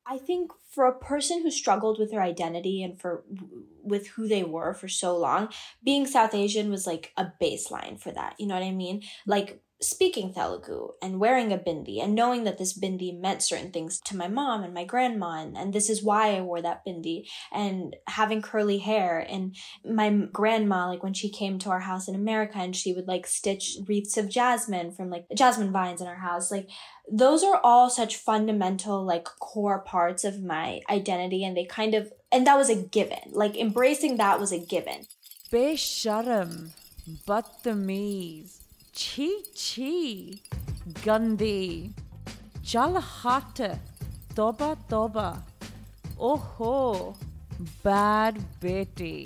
I think for a person who struggled with their identity and with who they were for so long, being South Asian was like a baseline for that. You know what I mean? Like speaking Telugu and wearing a bindi and knowing that this bindi meant certain things to my mom and my grandma, and this is why I wore that bindi, and having curly hair. And my grandma, like when she came to our house in America and she would like stitch wreaths of jasmine from like jasmine vines in our house, like those are all such fundamental, like core parts of my identity. And and that was a given. Like embracing that was a given. Besharam, Badtameez, Chi Chi, Gandhi, Jalhata, Toba Toba, Oho, Bad Beti.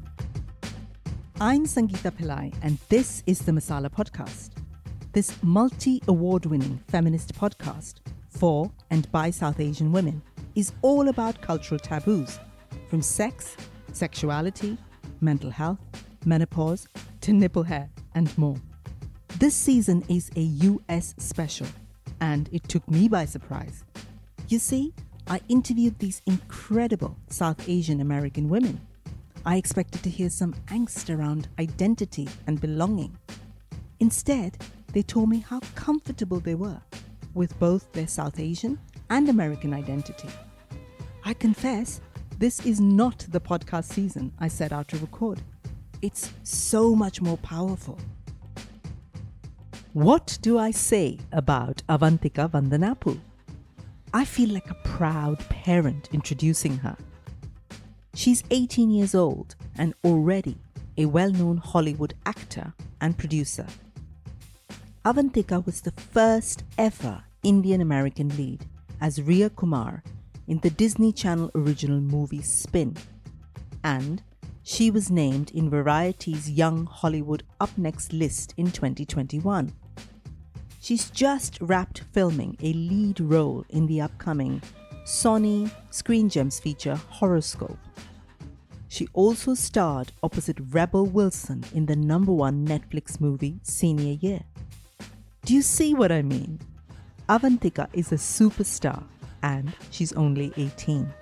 I'm Sangeeta Pillai, and this is the Masala Podcast. This multi-award-winning feminist podcast for and by South Asian women is all about cultural taboos, from sex, sexuality, mental health, menopause, to nipple hair, and more. This season is a US special, and it took me by surprise. You see, I interviewed these incredible South Asian American women. I expected to hear some angst around identity and belonging. Instead, they told me how comfortable they were with both their South Asian and American identity. I confess, this is not the podcast season I set out to record. It's so much more powerful. What do I say about Avantika Vandanapu? I feel like a proud parent introducing her. She's 18 years old and already a well-known Hollywood actor and producer. Avantika was the first ever Indian-American lead as Rhea Kumar in the Disney Channel original movie Spin, and she was named in Variety's Young Hollywood Up Next list in 2021. She's just wrapped filming a lead role in the upcoming Sony Screen Gems feature Horoscope. She also starred opposite Rebel Wilson in the #1 Netflix movie Senior Year. Do you see what I mean? Avantika is a superstar and she's only 18.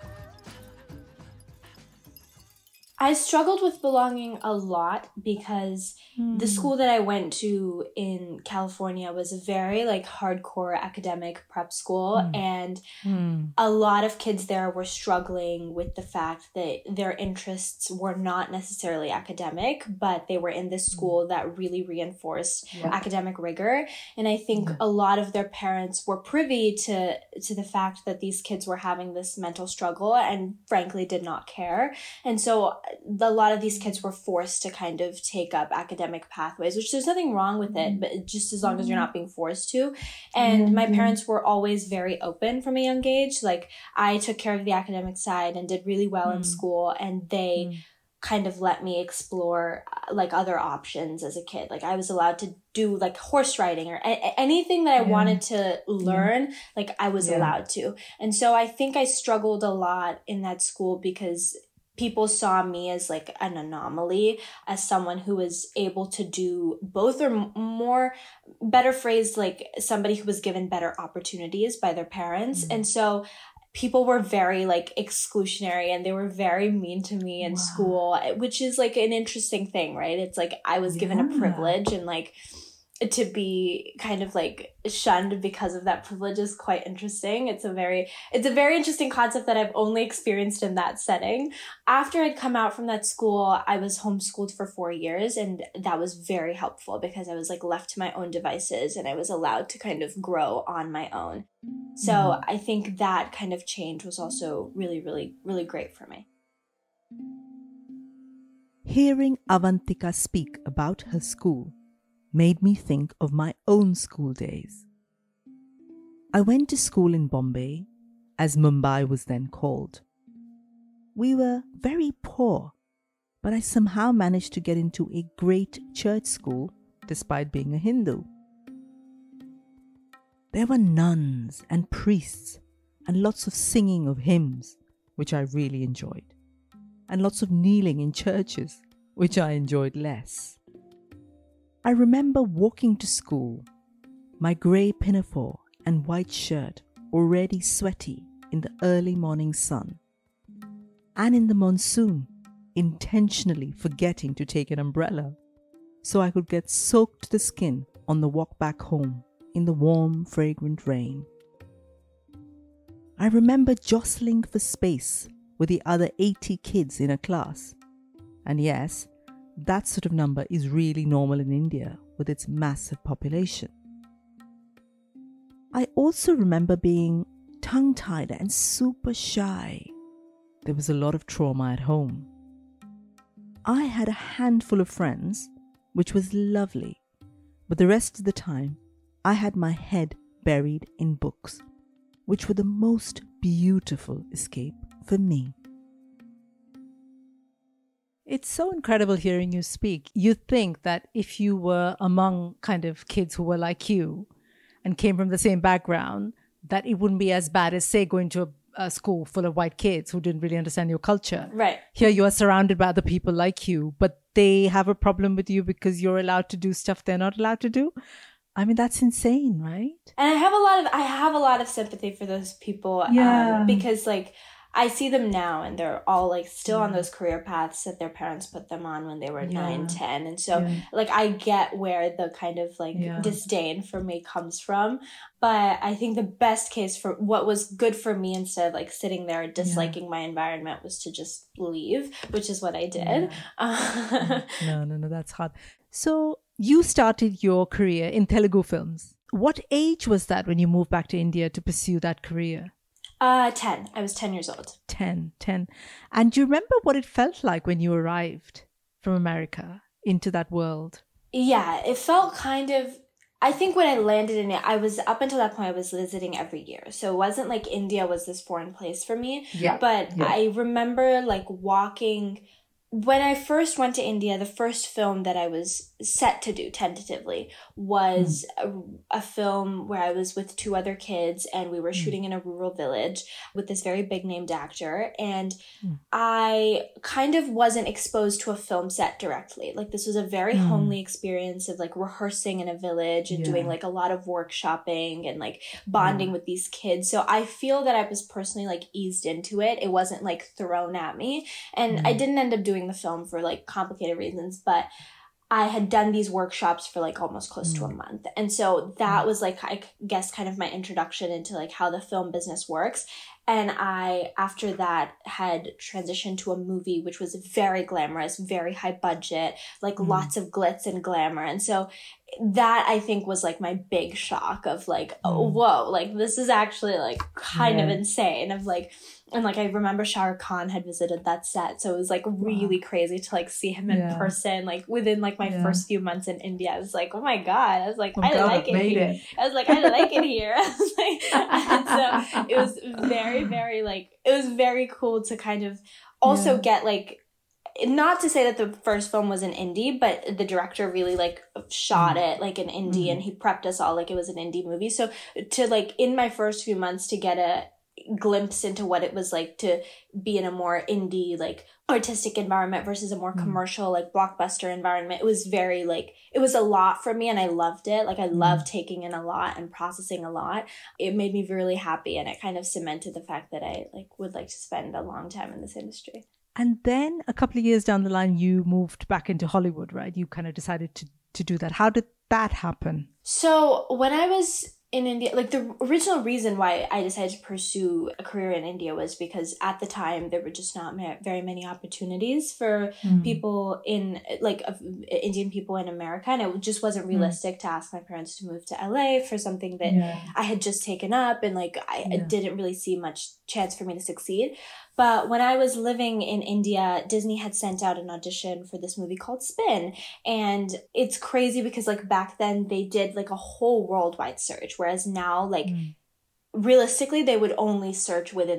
I struggled with belonging a lot because the school that I went to in California was a very like hardcore academic prep school, and a lot of kids there were struggling with the fact that their interests were not necessarily academic, but they were in this school that really reinforced academic rigor. And I think a lot of their parents were privy to the fact that these kids were having this mental struggle and frankly did not care. And so a lot of these kids were forced to kind of take up academic pathways, which there's nothing wrong with it, but just as long as you're not being forced to. And my parents were always very open from a young age. Like I took care of the academic side and did really well in school, and they kind of let me explore like other options as a kid. Like I was allowed to do like horse riding or anything that I wanted to learn, like I was allowed to. And so I think I struggled a lot in that school because people saw me as like an anomaly, as someone who was able to do both, or more better phrased, like somebody who was given better opportunities by their parents. And so people were very like exclusionary and they were very mean to me in school, which is like an interesting thing, right? It's like I was given a privilege, and like to be kind of like shunned because of that privilege is quite interesting. It's a very interesting concept that I've only experienced in that setting. After I'd come out from that school, I was homeschooled for 4 years, and that was very helpful because I was like left to my own devices and I was allowed to kind of grow on my own. So I think that kind of change was also really, really, really great for me. Hearing Avantika speak about her school made me think of my own school days. I went to school in Bombay, as Mumbai was then called. We were very poor, but I somehow managed to get into a great church school despite being a Hindu. There were nuns and priests and lots of singing of hymns, which I really enjoyed, and lots of kneeling in churches, which I enjoyed less. I remember walking to school, my grey pinafore and white shirt already sweaty in the early morning sun, and in the monsoon, intentionally forgetting to take an umbrella so I could get soaked to the skin on the walk back home in the warm, fragrant rain. I remember jostling for space with the other 80 kids in a class. And yes, that sort of number is really normal in India with its massive population. I also remember being tongue-tied and super shy. There was a lot of trauma at home. I had a handful of friends, which was lovely, but the rest of the time, I had my head buried in books, which were the most beautiful escape for me. It's so incredible hearing you speak. You'd think that if you were among kind of kids who were like you and came from the same background, that it wouldn't be as bad as, say, going to a school full of white kids who didn't really understand your culture. Right. Here you are surrounded by other people like you, but they have a problem with you because you're allowed to do stuff they're not allowed to do. I mean, that's insane, right? And I have a lot of sympathy for those people. Yeah. Because like I see them now and they're all like still on those career paths that their parents put them on when they were 9, 10. And so like I get where the kind of like disdain for me comes from. But I think the best case for what was good for me instead of like sitting there disliking my environment was to just leave, which is what I did. No, that's hard. So you started your career in Telugu films. What age was that when you moved back to India to pursue that career? 10. I was 10 years old. 10. And do you remember what it felt like when you arrived from America into that world? Yeah, it felt kind of, I think when I landed in it, I was, up until that point, I was visiting every year. So it wasn't like India was this foreign place for me. Yeah. But I remember like walking, when I first went to India, the first film that I was set to do tentatively was a film where I was with 2 other kids and we were shooting in a rural village with this very big named actor. And I kind of wasn't exposed to a film set directly. Like this was a very homely experience of like rehearsing in a village and doing like a lot of workshopping and like bonding with these kids. So I feel that I was personally like eased into it. It wasn't like thrown at me. And I didn't end up doing the film for like complicated reasons, but I had done these workshops for like almost close to a month. And so that was like, I guess, kind of my introduction into like how the film business works. And I, after that, had transitioned to a movie which was very glamorous, very high budget, like lots of glitz and glamour. And so that I think was like my big shock of like, oh, whoa, like this is actually like kind of insane of like, and like I remember Shah Rukh Khan had visited that set, so it was like really crazy to like see him in person. Like within like my first few months in India, I was like, oh my god, I was like, I like it here. I was like, I like it here. I was like, and so it was very, very like it was very cool to kind of also get like. Not to say that the first film was an indie, but the director really like shot it like an indie and he prepped us all like it was an indie movie. So to like in my first few months to get a glimpse into what it was like to be in a more indie like artistic environment versus a more commercial like blockbuster environment, it was very like it was a lot for me and I loved it. Like I loved taking in a lot and processing a lot. It made me really happy and it kind of cemented the fact that I like would like to spend a long time in this industry. And then a couple of years down the line, you moved back into Hollywood, right? You kind of decided to do that. How did that happen? So when I was in India, like the original reason why I decided to pursue a career in India was because at the time there were just not very many opportunities for people in like Indian people in America. And it just wasn't realistic to ask my parents to move to LA for something that I had just taken up. And like, I didn't really see much chance for me to succeed. But when I was living in India, Disney had sent out an audition for this movie called Spin. And it's crazy because like back then they did like a whole worldwide search. Whereas now, like realistically, they would only search within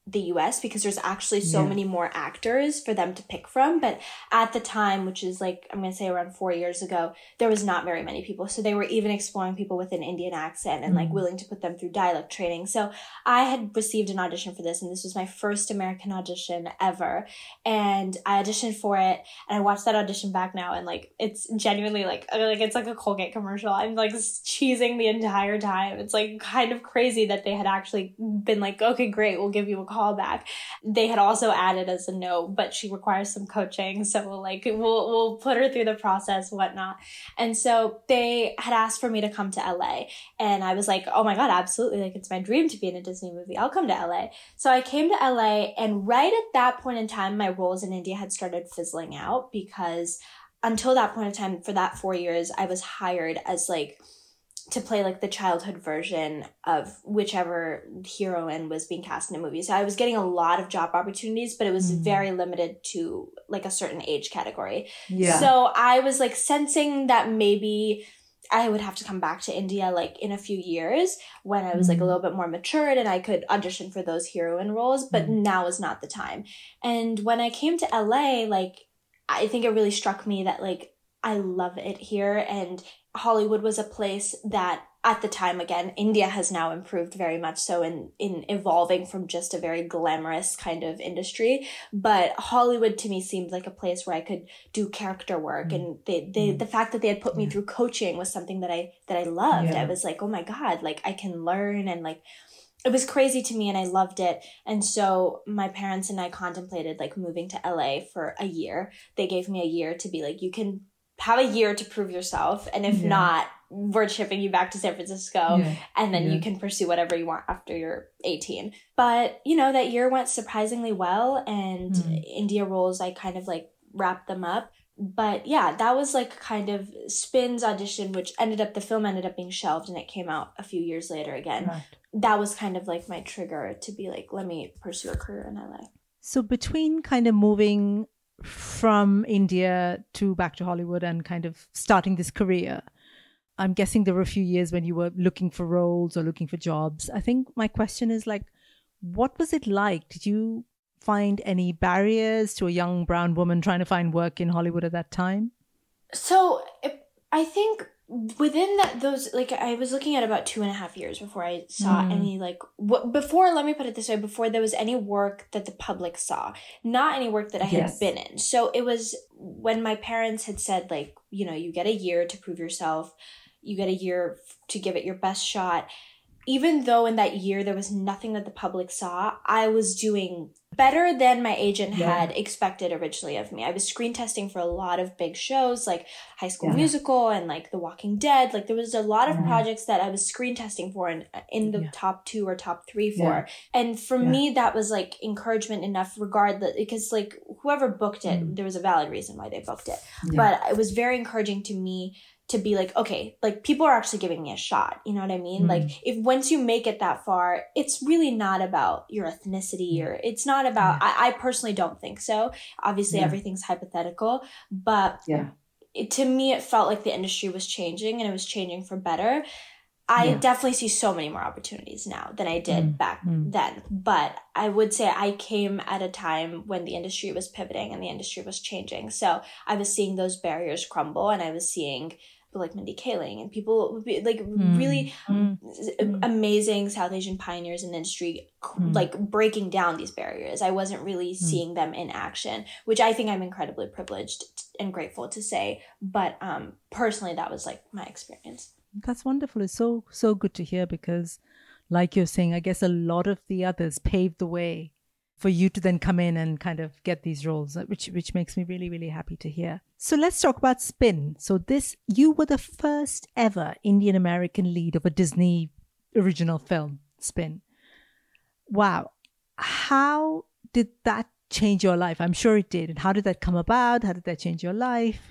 the US because there's actually so many more actors for them to pick from. But at the time, which is like, I'm going to say around 4 years ago, there was not very many people. So they were even exploring people with an Indian accent and like willing to put them through dialect training. So I had received an audition for this, and this was my first American audition ever. And I auditioned for it, and I watched that audition back now, and like, it's genuinely like it's like a Colgate commercial. I'm like cheesing the entire time. It's like kind of crazy that they had actually been like, okay, great, we'll give you a call back. They had also added as a note, but she requires some coaching, so we'll put her through the process, whatnot. And so they had asked for me to come to LA, and I was like, oh my god, absolutely, like it's my dream to be in a Disney movie. I'll come to LA. So I came to LA, and right at that point in time, my roles in India had started fizzling out, because until that point in time, for that 4 years, I was hired as like to play like the childhood version of whichever heroine was being cast in a movie. So I was getting a lot of job opportunities, but it was very limited to like a certain age category. Yeah. So I was like sensing that maybe I would have to come back to India like in a few years when I was like a little bit more matured and I could audition for those heroine roles, but now is not the time. And when I came to LA, like I think it really struck me that like I love it here, and Hollywood was a place that at the time, again, India has now improved very much so in evolving from just a very glamorous kind of industry. But Hollywood to me seemed like a place where I could do character work. And the fact that they had put me through coaching was something that I loved. Yeah. I was like, oh my God, like I can learn, and like it was crazy to me and I loved it. And so my parents and I contemplated like moving to LA for a year. They gave me a year to be like, you can have a year to prove yourself, and if not, we're shipping you back to San Francisco, and then you can pursue whatever you want after you're 18. But you know, that year went surprisingly well, and India roles, I kind of like wrapped them up. But yeah, that was like kind of Spin's audition, which the film ended up being shelved, and it came out a few years later again. Right. That was kind of like my trigger to be like, let me pursue a career in LA. So between kind of moving from India to back to Hollywood and kind of starting this career, I'm guessing there were a few years when you were looking for roles or looking for jobs. I think my question is like, what was it like? Did you find any barriers to a young brown woman trying to find work in Hollywood at that time? So I think within those, like I was looking at about 2.5 years before I saw any like let me put it this way, before there was any work that the public saw, not any work that I had been in. So it was when my parents had said like, you know, you get a year to prove yourself, you get a year to give it your best shot. Even though in that year there was nothing that the public saw, I was doing better than my agent had expected originally of me. I was screen testing for a lot of big shows like High School Musical and like The Walking Dead. Like there was a lot of projects that I was screen testing for and in the top 2 or top 3 for. And for me, that was like encouragement enough regardless, because like whoever booked it, there was a valid reason why they booked it. But it was very encouraging to me to be like, okay, like people are actually giving me a shot. You know what I mean? Like if once you make it that far, it's really not about your ethnicity or it's not about, I personally don't think so. Obviously everything's hypothetical, but to me, it felt like the industry was changing and it was changing for better. I definitely see so many more opportunities now than I did back then. But I would say I came at a time when the industry was pivoting and the industry was changing. So I was seeing those barriers crumble, and I was seeing like Mindy Kaling and people like really amazing South Asian pioneers in the industry like breaking down these barriers. I wasn't really seeing them in action, which I think I'm incredibly privileged and grateful to say. But personally, that was like my experience. That's wonderful. It's so good to hear, because like you're saying, I guess a lot of the others paved the way for you to then come in and kind of get these roles, which makes me really, really happy to hear. So let's talk about Spin. So you were the first ever Indian American lead of a Disney original film, Spin. Wow. How did that change your life? I'm sure it did. And how did that come about? How did that change your life?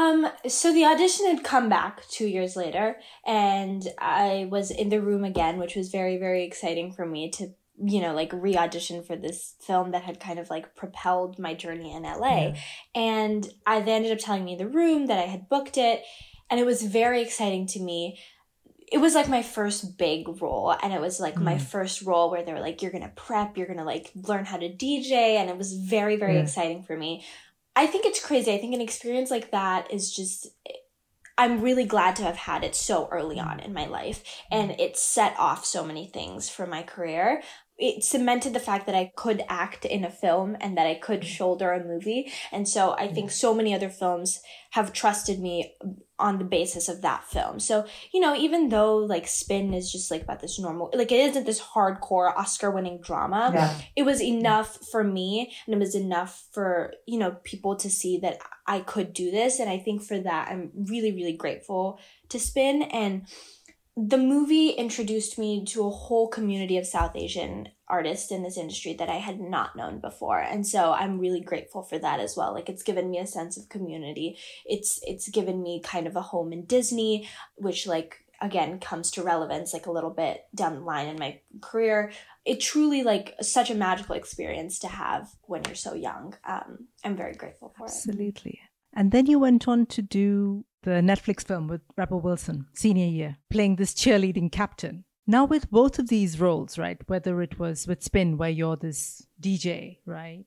So the audition had come back 2 years later, and I was in the room again, which was very, very exciting for me to, you know, like re-audition for this film that had kind of like propelled my journey in LA. And they ended up telling me in the room that I had booked it, and it was very exciting to me. it was like my first big role, and it was like my first role where they were like, you're gonna prep, you're gonna like learn how to DJ, and it was very, very exciting for me. I think it's crazy. I think an experience like that is just, I'm really glad to have had it so early on in my life, and it set off so many things for my career. It cemented the fact that I could act in a film and that I could shoulder a movie. And so I think so many other films have trusted me on the basis of that film. So, you know, even though like Spin is just like about this normal, like it isn't this hardcore Oscar-winning drama, it was enough for me, and it was enough for, you know, people to see that I could do this. And I think for that, I'm really, really grateful to Spin. And the movie introduced me to a whole community of South Asian artists in this industry that I had not known before. And so I'm really grateful for that as well. Like, it's given me a sense of community. It's given me kind of a home in Disney, which like, again, comes to relevance like a little bit down the line in my career. It truly like such a magical experience to have when you're so young. I'm very grateful for it. Absolutely. And then you went on to do the Netflix film with Rebel Wilson, Senior Year, playing this cheerleading captain. Now with both of these roles, right, whether it was with Spin, where you're this DJ, right,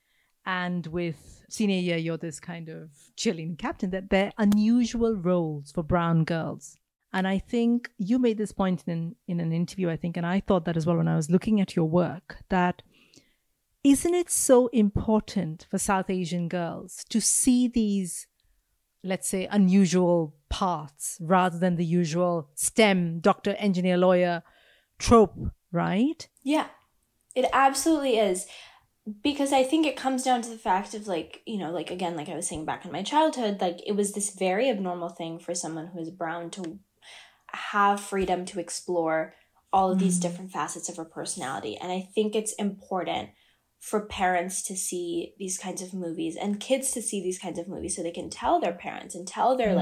and with Senior Year, you're this kind of cheerleading captain, that they're unusual roles for brown girls. And I think you made this point in an interview, I think, and I thought that as well when I was looking at your work, that isn't it so important for South Asian girls to see these, let's say, unusual paths rather than the usual STEM, doctor, engineer, lawyer trope, right? Yeah, it absolutely is. Because I think it comes down to the fact of like, you know, like again, like I was saying back in my childhood, like it was this very abnormal thing for someone who is brown to have freedom to explore all of these different facets of her personality. And I think it's important for parents to see these kinds of movies and kids to see these kinds of movies so they can tell their parents and tell their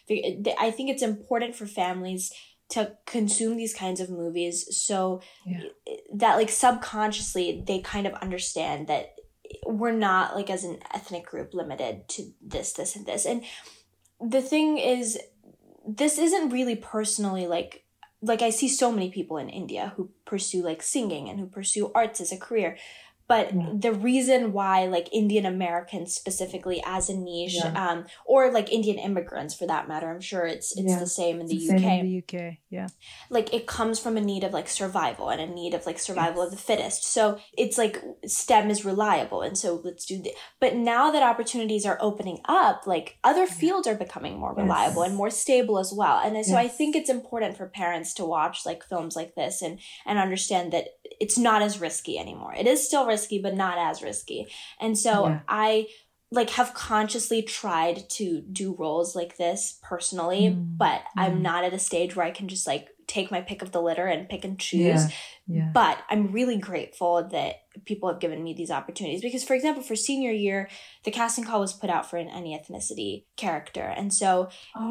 I think it's important for families to consume these kinds of movies so that like subconsciously they kind of understand that we're not like as an ethnic group limited to this, this, and this. And the thing is, this isn't really personally like I see so many people in India who pursue like singing and who pursue arts as a career. But the reason why like Indian Americans specifically as a niche, or like Indian immigrants for that matter, I'm sure it's the same in the UK. Same in the UK, yeah. Like it comes from a need of like survival and a need of like survival of the fittest. So it's like STEM is reliable, and so let's do that. But now that opportunities are opening up, like other fields are becoming more reliable and more stable as well. And so I think it's important for parents to watch like films like this and understand that it's not as risky anymore. It is still risky, but not as risky. And so I like have consciously tried to do roles like this personally, but I'm not at a stage where I can just like take my pick of the litter and pick and choose. But I'm really grateful that people have given me these opportunities because, for example, for Senior Year, the casting call was put out for an any ethnicity character. And so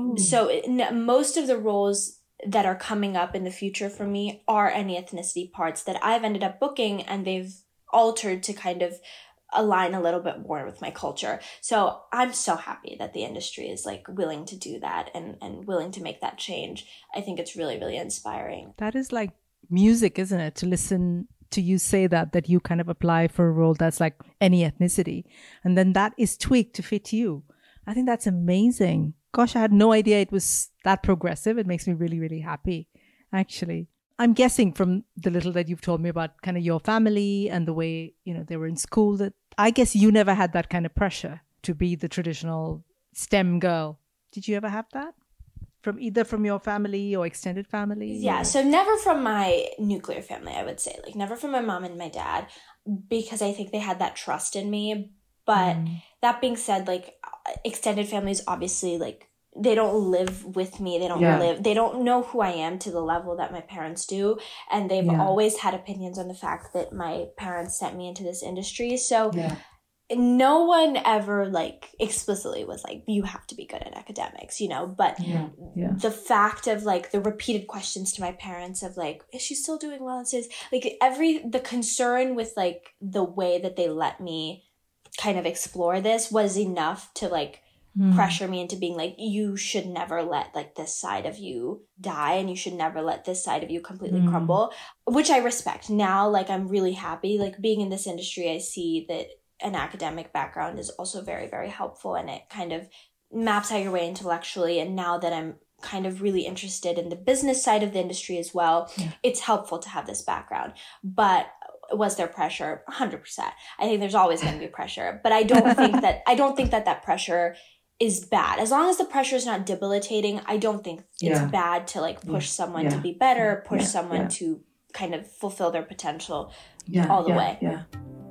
most of the roles that are coming up in the future for me are any ethnicity parts that I've ended up booking, and they've altered to kind of align a little bit more with my culture. So I'm so happy that the industry is like willing to do that and willing to make that change. I think it's really, really inspiring. That is like music, isn't it? To listen to you say that you kind of apply for a role that's like any ethnicity, and then that is tweaked to fit you. I think that's amazing. Gosh, I had no idea it was that progressive. It makes me really, really happy, actually. I'm guessing from the little that you've told me about kind of your family and the way, you know, they were in school, that I guess you never had that kind of pressure to be the traditional STEM girl. Did you ever have that? From either from your family or extended family? Yeah, so never from my nuclear family, I would say. Like never from my mom and my dad, because I think they had that trust in me. But that being said, like extended families, obviously, like they don't live with me. They don't know who I am to the level that my parents do. And they've always had opinions on the fact that my parents sent me into this industry. So no one ever like explicitly was like, you have to be good at academics, you know, but the fact of like the repeated questions to my parents of like, is she still doing well? And says like the concern with like the way that they let me kind of explore this was enough to like pressure me into being like, you should never let like this side of you die, and you should never let this side of you completely crumble, which I respect. Now, like, I'm really happy. Like, being in this industry, I see that an academic background is also very, very helpful, and it kind of maps out your way intellectually. And now that I'm kind of really interested in the business side of the industry as well, it's helpful to have this background. But was there pressure? 100%. I think there's always going to be pressure, but I don't think that pressure is bad. As long as the pressure is not debilitating, I don't think it's bad to like push someone to be better, push someone to kind of fulfill their potential all the way. Yeah.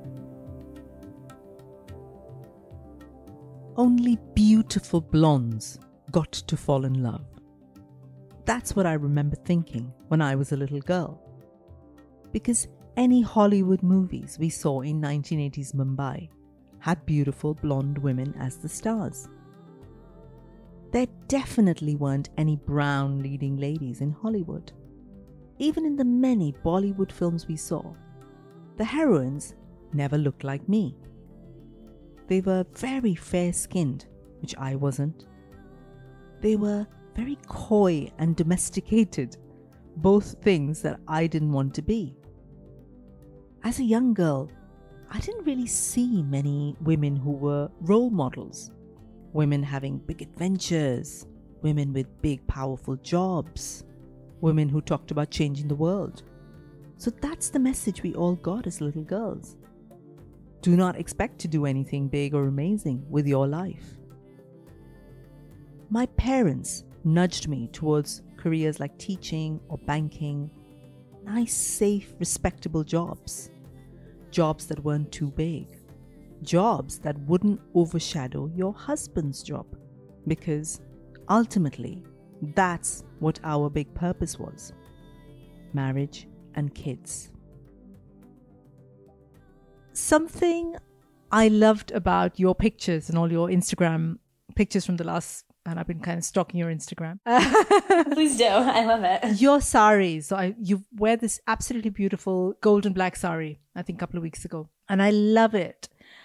Only beautiful blondes got to fall in love. That's what I remember thinking when I was a little girl. Because any Hollywood movies we saw in 1980s Mumbai had beautiful blonde women as the stars. There definitely weren't any brown leading ladies in Hollywood. Even in the many Bollywood films we saw, the heroines never looked like me. They were very fair-skinned, which I wasn't. They were very coy and domesticated, both things that I didn't want to be. As a young girl, I didn't really see many women who were role models. Women having big adventures, women with big powerful jobs, women who talked about changing the world. So that's the message we all got as little girls. Do not expect to do anything big or amazing with your life. My parents nudged me towards careers like teaching or banking, nice, safe, respectable jobs. Jobs that weren't too big. Jobs that wouldn't overshadow your husband's job. Because ultimately, that's what our big purpose was. Marriage and kids. Something I loved about your pictures and all your Instagram pictures from the last, and I've been kind of stalking your Instagram. Please do. I love it. Your saris. So you wear this absolutely beautiful golden black sari, I think a couple of weeks ago. And I love it.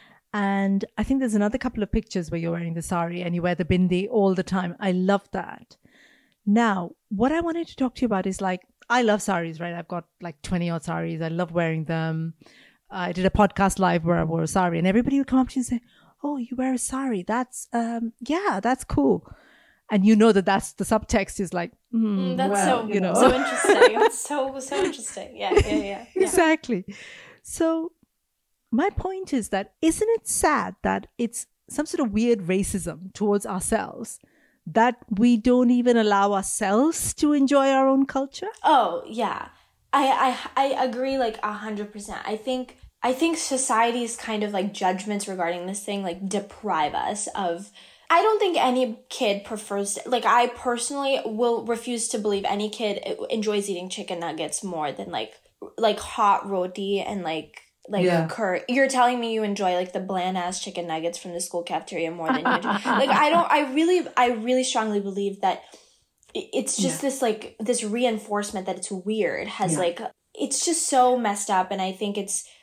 And I think there's another couple of pictures where you're wearing the sari and you wear the bindi all the time. I love that. Now, what I wanted to talk to you about is like, I love saris, right? I've got like 20 odd saris. I love wearing them. I did a podcast live where I wore a sari and everybody would come up to you and say, oh, you wear a sari. That's, that's cool. And you know that's the subtext is like, that's so interesting. That's so interesting. Yeah. Exactly. So my point is that isn't it sad that it's some sort of weird racism towards ourselves that we don't even allow ourselves to enjoy our own culture? Oh, yeah. I agree like 100%. I think society's kind of like judgments regarding this thing like deprive us of. I don't think any kid prefers, like I personally will refuse to believe any kid enjoys eating chicken nuggets more than like hot roti and like curry. You're telling me you enjoy like the bland ass chicken nuggets from the school cafeteria more than you do. Like I really strongly believe that it's just this reinforcement that it's weird has like, it's just so messed up. And I think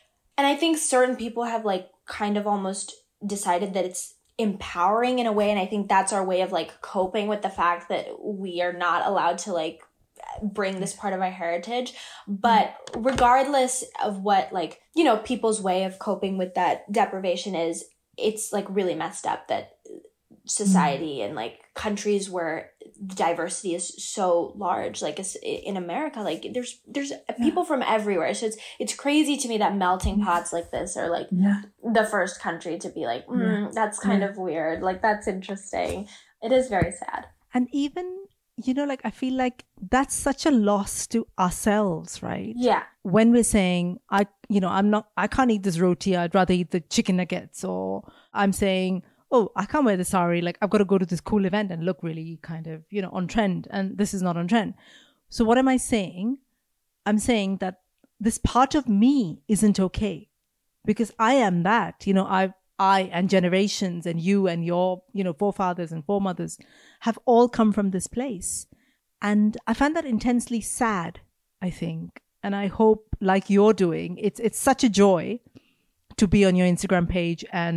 certain people have like kind of almost decided that it's empowering in a way. And I think that's our way of like coping with the fact that we are not allowed to like bring this part of our heritage. But regardless of what like, people's way of coping with that deprivation is, it's like really messed up that society and like countries where diversity is so large, like in America, like there's people from everywhere. So it's crazy to me that melting pots like this are like the first country to be like, that's kind of weird. Like that's interesting. It is very sad. And even, like I feel like that's such a loss to ourselves, right? Yeah. When we're saying, I can't eat this roti, I'd rather eat the chicken nuggets, or I'm saying, oh, I can't wear the sari, like I've got to go to this cool event and look really kind of, on trend, and this is not on trend. So what am I saying? I'm saying that this part of me isn't okay because I am that, I and generations and you and your, forefathers and foremothers have all come from this place. And I find that intensely sad, I think. And I hope, like you're doing, it's such a joy to be on your Instagram page and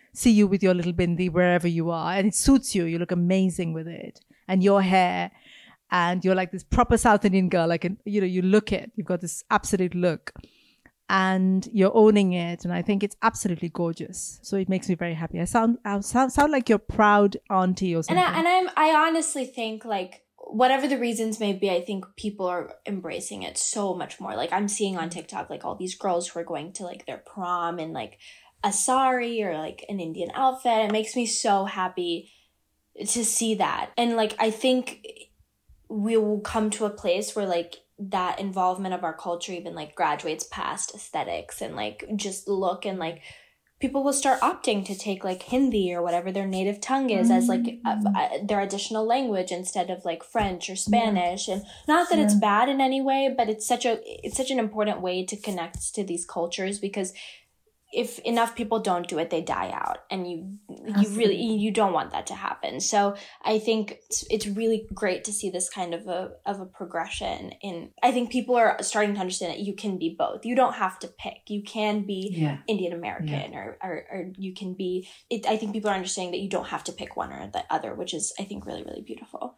see you with your little bindi wherever you are, and it suits you. You look amazing with it, and your hair, and you're like this proper South Indian girl. Like, you look it. You've got this absolute look, and you're owning it. And I think it's absolutely gorgeous. So it makes me very happy. I sound like your proud auntie or something. I honestly think, like, whatever the reasons may be, I think people are embracing it so much more. Like, I'm seeing on TikTok, like, all these girls who are going to, like, their prom in, like, a sari or, like, an Indian outfit. It makes me so happy to see that. And, like, I think we will come to a place where, like, that involvement of our culture even, like, graduates past aesthetics and, like, just look, and, like, people will start opting to take, like, Hindi or whatever their native tongue is as, like, their additional language instead of, like, French or Spanish. And not that it's bad in any way, but it's such an important way to connect to these cultures, because if enough people don't do it, they die out, and you don't want that to happen. So I think it's really great to see this kind of a progression in. I think people are starting to understand that you can be both. You don't have to pick. You can be Indian American or you can be. I think people are understanding that you don't have to pick one or the other, which is, I think, really, really beautiful.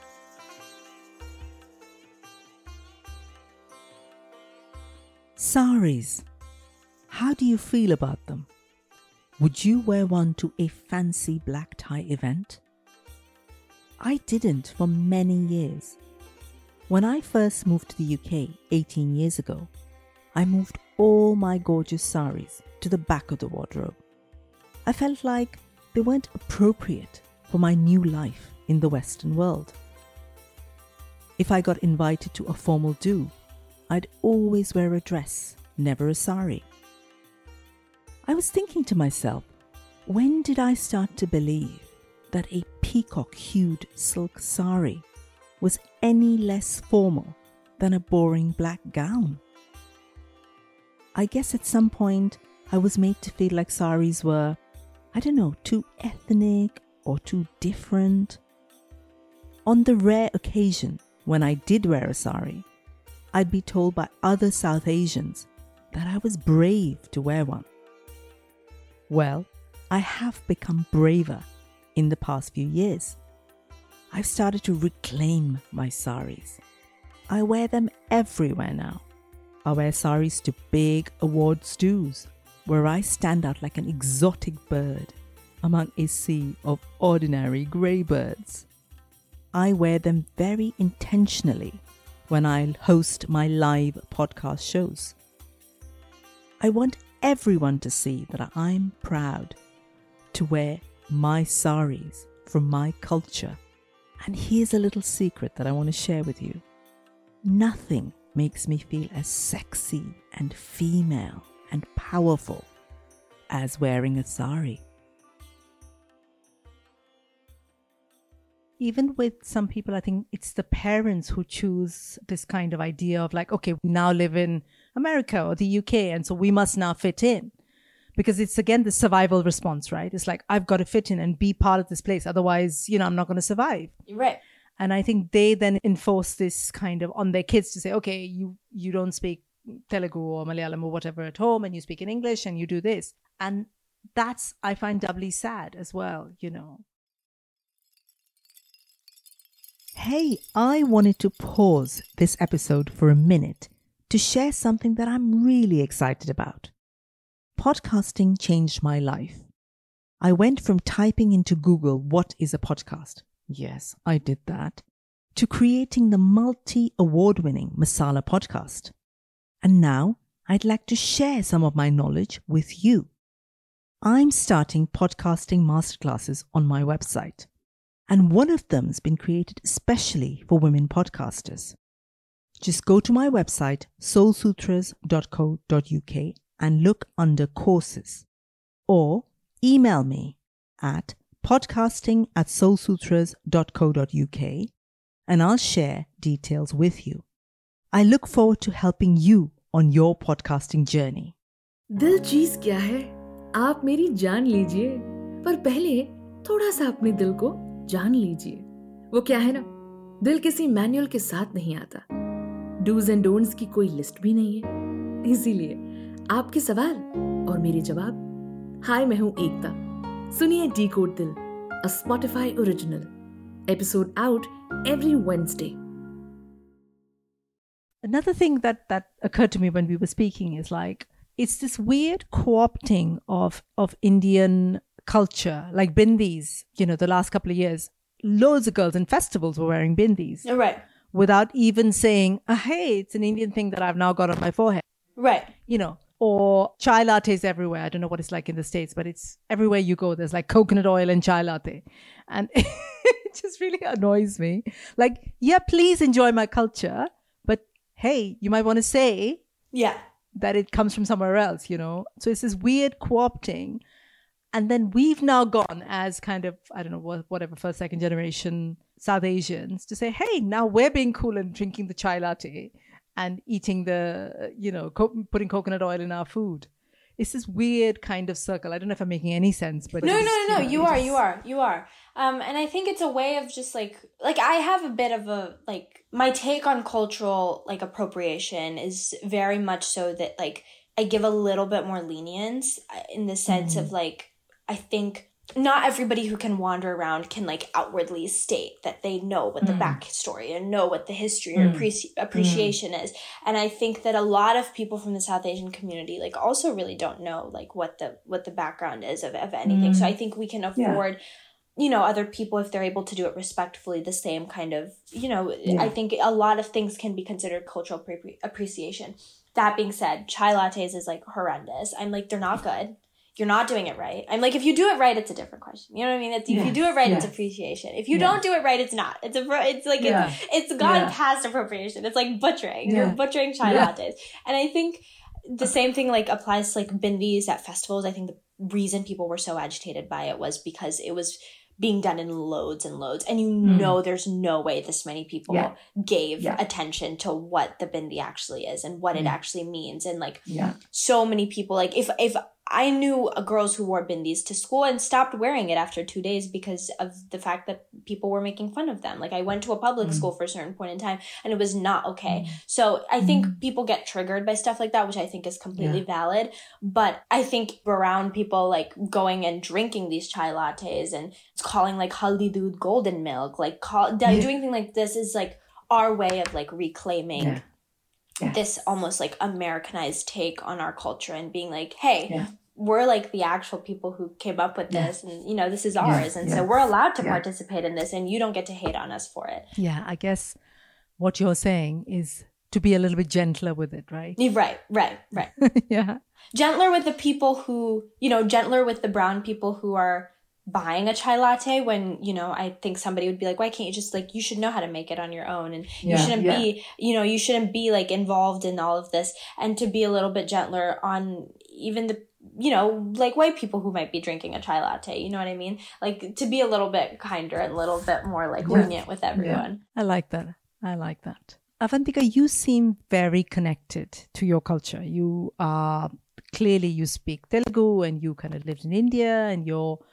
Saris. How do you feel about them? Would you wear one to a fancy black tie event? I didn't for many years. When I first moved to the UK 18 years ago, I moved all my gorgeous saris to the back of the wardrobe. I felt like they weren't appropriate for my new life in the Western world. If I got invited to a formal do, I'd always wear a dress, never a sari. I was thinking to myself, when did I start to believe that a peacock-hued silk sari was any less formal than a boring black gown? I guess at some point I was made to feel like saris were, I don't know, too ethnic or too different. On the rare occasion when I did wear a sari, I'd be told by other South Asians that I was brave to wear one. Well, I have become braver in the past few years. I've started to reclaim my saris. I wear them everywhere now. I wear saris to big awards do's, where I stand out like an exotic bird among a sea of ordinary grey birds. I wear them very intentionally when I host my live podcast shows. I want everyone to see that I'm proud to wear my saris from my culture. And here's a little secret that I want to share with you. Nothing makes me feel as sexy and female and powerful as wearing a sari. Even with some people, I think it's the parents who choose this kind of idea of like, okay, we now live in America or the UK, and so we must now fit in. Because it's, again, the survival response, right? It's like, I've got to fit in and be part of this place. Otherwise, I'm not going to survive. Right. And I think they then enforce this kind of on their kids to say, okay, you don't speak Telugu or Malayalam or whatever at home, and you speak in English and you do this. And that's, I find, doubly sad as well, Hey, I wanted to pause this episode for a minute to share something that I'm really excited about. Podcasting changed my life. I went from typing into Google, what is a podcast? Yes, I did that. To creating the multi-award-winning Masala podcast. And now I'd like to share some of my knowledge with you. I'm starting podcasting masterclasses on my website. And one of them's been created especially for women podcasters. Just go to my website, soulsutras.co.uk, and look under courses. Or email me at podcasting@soulsutras.co.uk, and I'll share details with you. I look forward to helping you on your podcasting journey. दिल चीज क्या है? आप मेरी जान लीजिए, पर पहले थोड़ा सा अपने दिल को जान लीजिए। वो क्या है ना, दिल किसी मैनुअल के साथ नहीं आता, डूज एंड डोंट्स की कोई लिस्ट भी नहीं है। इसीलिए आपके सवाल और मेरे जवाब। हाय, मैं हूं एकता, सुनिए Decode Dil, a Spotify original. Episode out every Wednesday. Another thing that occurred to me when we were speaking is like, it's this weird co-opting of Indian culture, like bindis. You know, the last couple of years, loads of girls in festivals were wearing bindis. Right. Without even saying, hey, it's an Indian thing that I've now got on my forehead. Right. You know, or chai lattes everywhere. I don't know what it's like in the States, but it's everywhere you go. There's like coconut oil and chai latte. And it just really annoys me. Like, yeah, please enjoy my culture. But hey, you might want to say that it comes from somewhere else, you know? So it's this weird co-opting. And then we've now gone as kind of, I don't know, whatever, first, second generation South Asians to say, hey, now we're being cool and drinking the chai latte and eating the, you know, putting coconut oil in our food. It's this weird kind of circle. I don't know if I'm making any sense, but No, you are. And I think it's a way of just like I have a bit of a, like, my take on cultural, like, appropriation is very much so that, like, I give a little bit more lenience in the sense of, like, I think not everybody who can wander around can, like, outwardly state that they know what the backstory and know what the history or appreciation is. And I think that a lot of people from the South Asian community, like, also really don't know, like, what the background is of anything. So I think we can afford, you know, other people, if they're able to do it respectfully, the same kind of, you know, I think a lot of things can be considered cultural appreciation. That being said, chai lattes is, like, horrendous. I'm like, they're not good. You're not doing it right. I'm like, if you do it right, it's a different question. You know what I mean? If you do it right, it's appreciation. If you don't do it right, it's not. It's gone past appropriation. It's like butchering. You're butchering chai lattes. And I think the same thing, like, applies to, like, bindis at festivals. I think the reason people were so agitated by it was because it was being done in loads and loads. And you know there's no way this many people gave attention to what the bindi actually is and what it actually means. And, like, so many people, like, if I knew girls who wore bindis to school and stopped wearing it after 2 days because of the fact that people were making fun of them. Like, I went to a public school for a certain point in time and it was not okay. So I think people get triggered by stuff like that, which I think is completely valid. But I think around people, like, going and drinking these chai lattes and it's calling, like, haldi doodh golden milk, like, doing things like this is, like, our way of, like, reclaiming this almost, like, Americanized take on our culture and being like, hey, we're, like, the actual people who came up with this and, you know, this is ours. And so we're allowed to participate in this and you don't get to hate on us for it. Yeah, I guess what you're saying is to be a little bit gentler with it, right? Right. Yeah. Gentler with the people who, you know, gentler with the brown people who are buying a chai latte when, you know, I think somebody would be like, why can't you just, like, you should know how to make it on your own and you shouldn't be, you know, you shouldn't be, like, involved in all of this. And to be a little bit gentler on even the, you know, like, white people who might be drinking a chai latte, you know what I mean? Like, to be a little bit kinder and a little bit more, like, lenient with everyone. I like that. Avantika, you seem very connected to your culture. You are, clearly you speak Telugu and you kind of lived in India and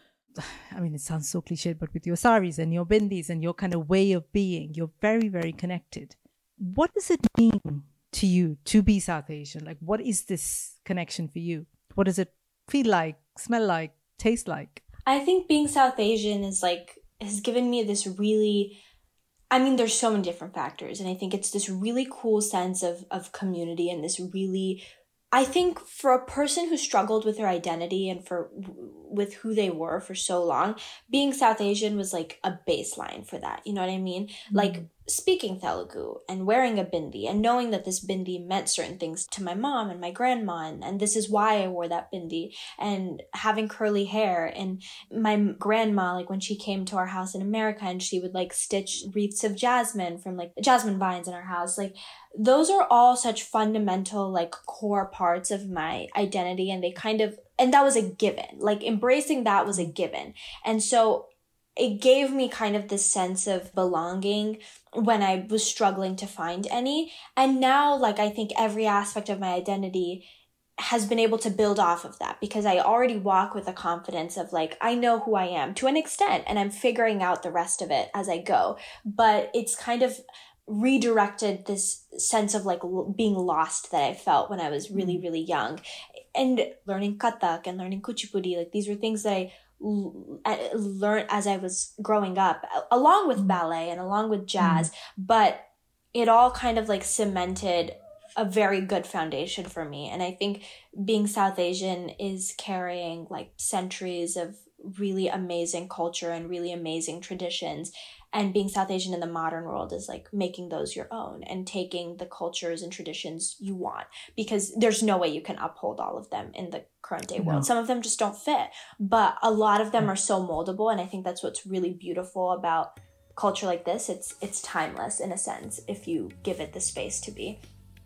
I mean, it sounds so cliched, but with your saris and your bindis and your kind of way of being, you're very, very connected. What does it mean to you to be South Asian? Like, what is this connection for you? What does it feel like, smell like, taste like? I think being South Asian is, like, has given me this really, I mean, there's so many different factors. And I think it's this really cool sense of community and this really, I think for a person who struggled with their identity and with who they were for so long, being South Asian was, like, a baseline for that. You know what I mean? Like, speaking Telugu and wearing a bindi and knowing that this bindi meant certain things to my mom and my grandma and this is why I wore that bindi, and having curly hair, and my grandma, like, when she came to our house in America and she would, like, stitch wreaths of jasmine from, like, jasmine vines in our house, like, those are all such fundamental, like, core parts of my identity, and they kind of, and that was a given. Like, embracing that was a given. And so it gave me kind of this sense of belonging when I was struggling to find any. And now, like, I think every aspect of my identity has been able to build off of that because I already walk with a confidence of, like, I know who I am to an extent and I'm figuring out the rest of it as I go. But it's kind of redirected this sense of, like, being lost that I felt when I was really, really young. And learning Kathak and learning Kuchipudi, like, these were things that I learned as I was growing up, along with ballet and along with jazz, but it all kind of like cemented a very good foundation for me. And I think being South Asian is carrying like centuries of really amazing culture and really amazing traditions. And being South Asian in the modern world is like making those your own and taking the cultures and traditions you want, because there's no way you can uphold all of them in the current day world. Some of them just don't fit, but a lot of them are so moldable. And I think that's what's really beautiful about culture like this. It's timeless in a sense if you give it the space to be.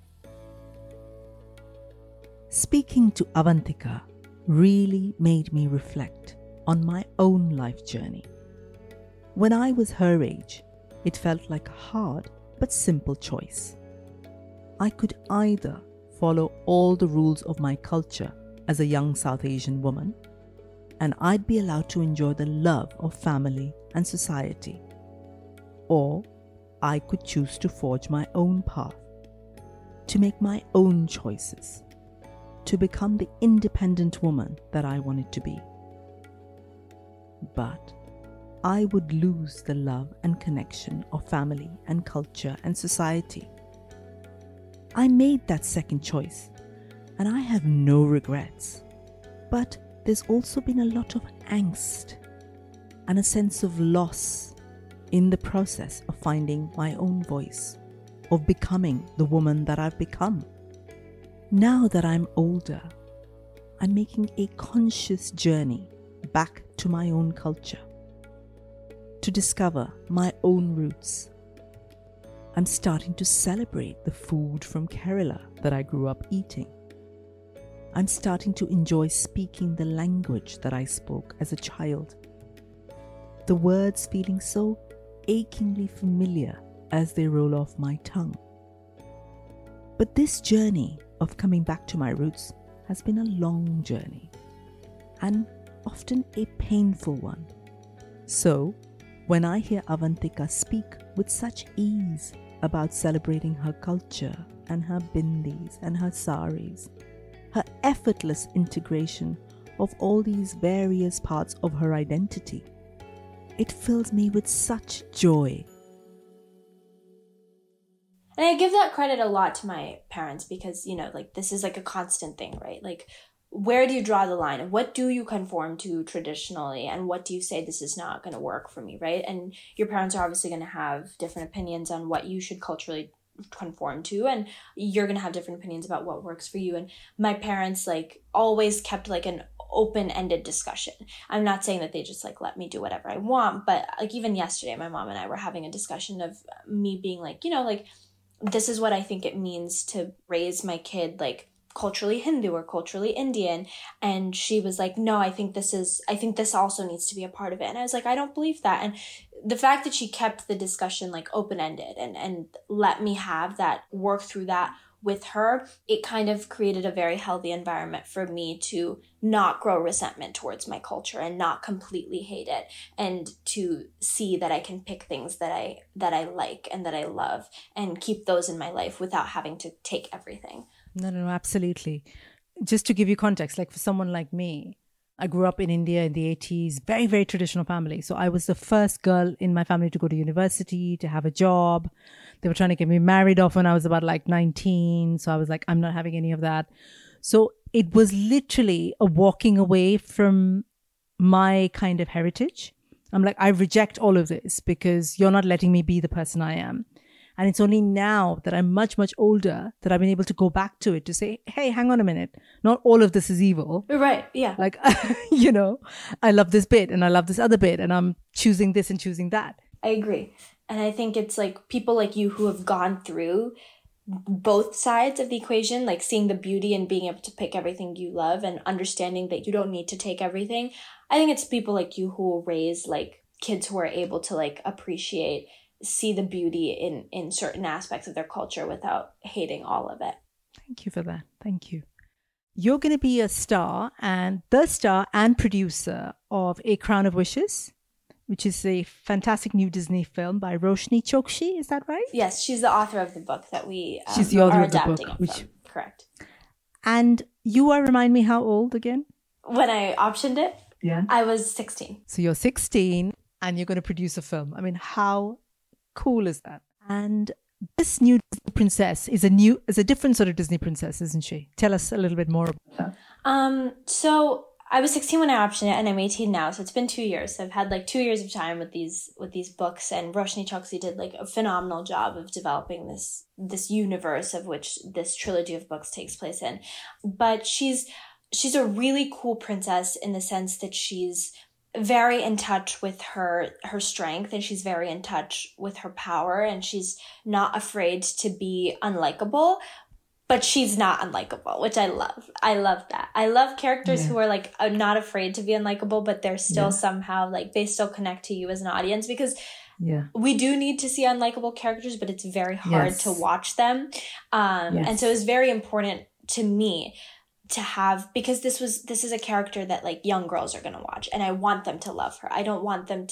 Speaking to Avantika really made me reflect on my own life journey. When I was her age, it felt like a hard but simple choice. I could either follow all the rules of my culture as a young South Asian woman, and I'd be allowed to enjoy the love of family and society, or I could choose to forge my own path, to make my own choices, to become the independent woman that I wanted to be. But I would lose the love and connection of family and culture and society. I made that second choice, and I have no regrets. But there's also been a lot of angst and a sense of loss in the process of finding my own voice, of becoming the woman that I've become. Now that I'm older, I'm making a conscious journey back to my own culture, to discover my own roots. I'm starting to celebrate the food from Kerala that I grew up eating. I'm starting to enjoy speaking the language that I spoke as a child. The words feeling so achingly familiar as they roll off my tongue. But this journey of coming back to my roots has been a long journey, and often a painful one. So, when I hear Avantika speak with such ease about celebrating her culture and her bindis and her saris, her effortless integration of all these various parts of her identity, it fills me with such joy. And I give that credit a lot to my parents because, like this is like a constant thing, right? Like, where do you draw the line? What do you conform to traditionally? And what do you say this is not going to work for me, right? And your parents are obviously going to have different opinions on what you should culturally conform to. And you're going to have different opinions about what works for you. And my parents like always kept like an open-ended discussion. I'm not saying that they just like let me do whatever I want, but like even yesterday, my mom and I were having a discussion of me being like, like, this is what I think it means to raise my kid like culturally Hindu or culturally Indian. And she was like, no, I think this also needs to be a part of it. And I was like, I don't believe that. And the fact that she kept the discussion like open-ended and let me have that, work through that with her, it kind of created a very healthy environment for me to not grow resentment towards my culture and not completely hate it, and to see that I can pick things that I like and that I love and keep those in my life without having to take everything. No, absolutely. Just to give you context, like for someone like me, I grew up in India in the 80s, very, very traditional family. So I was the first girl in my family to go to university, to have a job. They were trying to get me married off when I was about like 19. So I was like, I'm not having any of that. So it was literally a walking away from my kind of heritage. I'm like, I reject all of this because you're not letting me be the person I am. And it's only now that I'm much, much older that I've been able to go back to it to say, hey, hang on a minute. Not all of this is evil. Right. Yeah. Like, I love this bit and I love this other bit and I'm choosing this and choosing that. I agree. And I think it's like people like you who have gone through both sides of the equation, like seeing the beauty and being able to pick everything you love and understanding that you don't need to take everything. I think it's people like you who will raise like kids who are able to like appreciate, see the beauty in certain aspects of their culture without hating all of it. Thank you for that. Thank you. You're going to be the star and producer of A Crown of Wishes, which is a fantastic new Disney film by Roshni Chokshi. Is that right? Yes, she's the author of the book that we she's the author are of the adapting book, it from. Correct. And you are, remind me how old again? When I optioned it? Yeah. I was 16. So you're 16 and you're going to produce a film. I mean, how cool is that? And this new Disney princess is a different sort of Disney princess, isn't she? Tell us a little bit more about that. So I was 16 when I optioned it, and I'm 18 now. So it's been 2 years. So I've had like 2 years of time with these books, and Roshni Chokshi did like a phenomenal job of developing this universe of which this trilogy of books takes place in. But she's a really cool princess in the sense that she's very in touch with her strength, and she's very in touch with her power, and she's not afraid to be unlikable. But she's not unlikable, which I love. I love that. I love characters who are like not afraid to be unlikable, but they're still somehow like they still connect to you as an audience, because we do need to see unlikable characters, but it's very hard to watch them. And so it's very important to me to have, because this is a character that like young girls are going to watch, and I want them to love her. I don't want them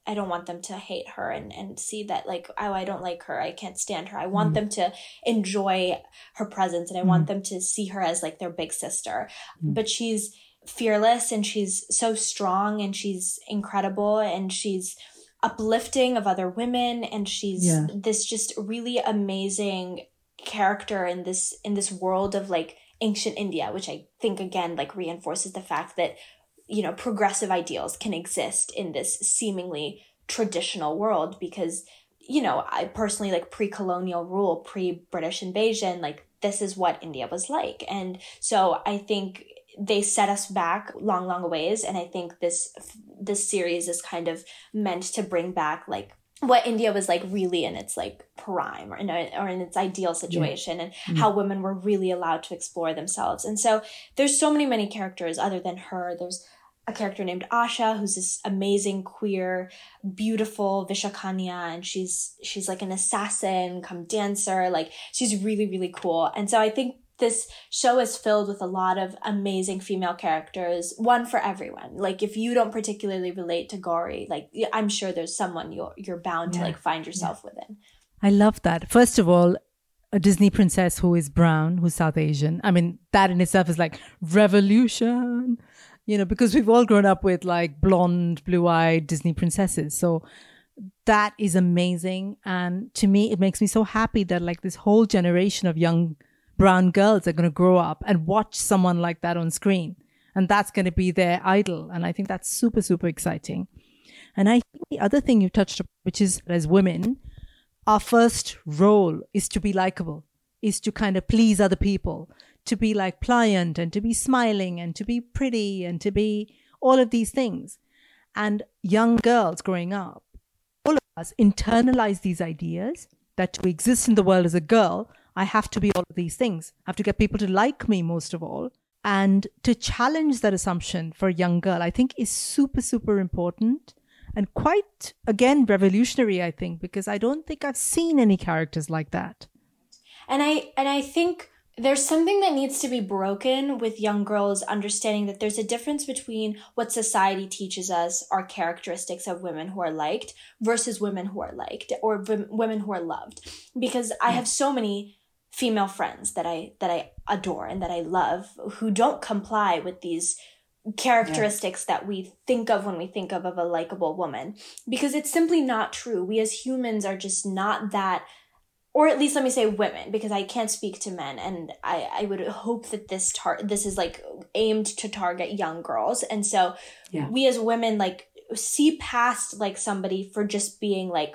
to hate her and see that like, oh, I don't like her, I can't stand her. I want them to enjoy her presence, and I want them to see her as like their big sister. But she's fearless, and she's so strong, and she's incredible, and she's uplifting of other women, and she's this just really amazing character in this world of like ancient India, which I think again like reinforces the fact that, you know, progressive ideals can exist in this seemingly traditional world, because, you know, I personally like pre-colonial rule, pre-British invasion, like this is what India was like. And so I think they set us back long ways, and I think this series is kind of meant to bring back like what India was like really in its like prime, or in its ideal situation, and how women were really allowed to explore themselves. And so there's so many characters other than her. There's a character named Asha, who's this amazing queer, beautiful Vishakanya, and she's like an assassin come dancer. Like she's really cool. And so I think this show is filled with a lot of amazing female characters, one for everyone. Like if you don't particularly relate to Gauri, like I'm sure there's someone you're bound to like find yourself within. I love that. First of all, a Disney princess who is brown, who's South Asian. I mean, that in itself is like revolution, you know, because we've all grown up with like blonde, blue-eyed Disney princesses. So that is amazing. And to me, it makes me so happy that like this whole generation of young brown girls are going to grow up and watch someone like that on screen. And that's going to be their idol. And I think that's super exciting. And I think the other thing you touched on, which is as women, our first role is to be likable, is to kind of please other people, to be like pliant and to be smiling and to be pretty and to be all of these things. And young girls growing up, all of us internalize these ideas that to exist in the world as a girl, I have to be all of these things. I have to get people to like me most of all. And to challenge that assumption for a young girl, I think is super important and quite, again, revolutionary, I think, because I don't think I've seen any characters like that. And I think there's something that needs to be broken with young girls understanding that there's a difference between what society teaches us are characteristics of women who are liked versus women who are liked, or women who are loved. Because I have so many female friends that I adore and that I love who don't comply with these characteristics that we think of when we think of a likable woman, because it's simply not true. We as humans are just not that, or at least let me say women, because I can't speak to men, and I would hope that this is like aimed to target young girls. And so we as women like see past like somebody for just being like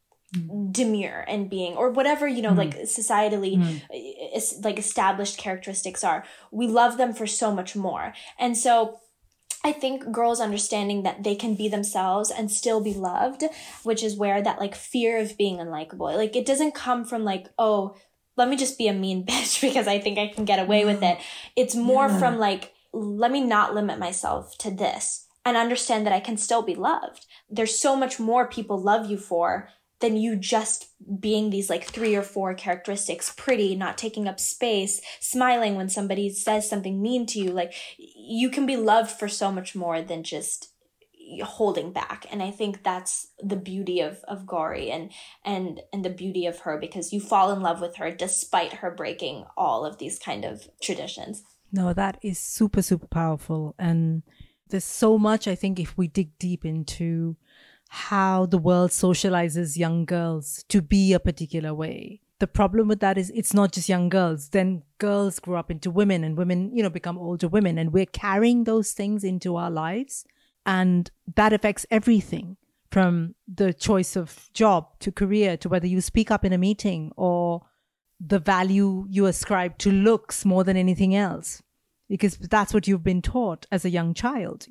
demure and being, or whatever, you know, like societally like established characteristics are. We love them for so much more. And so I think girls understanding that they can be themselves and still be loved, which is where that like fear of being unlikable, like it doesn't come from like, oh, let me just be a mean bitch because I think I can get away with it. It's more from like, let me not limit myself to this and understand that I can still be loved. There's so much more people love you for than you just being these like 3 or 4 characteristics: pretty, not taking up space, smiling when somebody says something mean to you. Like you can be loved for so much more than just holding back. And I think that's the beauty of Gauri and the beauty of her, because you fall in love with her despite her breaking all of these kind of traditions. No, that is super powerful. And There's so much, I think, if we dig deep into how the world socializes young girls to be a particular way. The problem with that is it's not just young girls. Then girls grow up into women, and women, become older women, and we're carrying those things into our lives. And that affects everything from the choice of job to career to whether you speak up in a meeting or the value you ascribe to looks more than anything else, because that's what you've been taught as a young child,